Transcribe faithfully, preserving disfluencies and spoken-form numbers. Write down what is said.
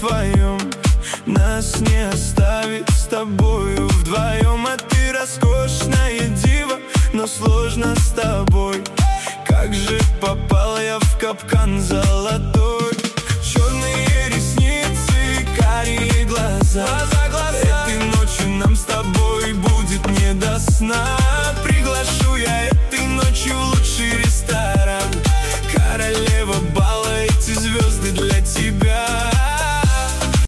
твоем. Нас не оставить с тобою вдвоем. А ты роскошная дива, но сложно с тобой. Как же попал я в капкан золотой.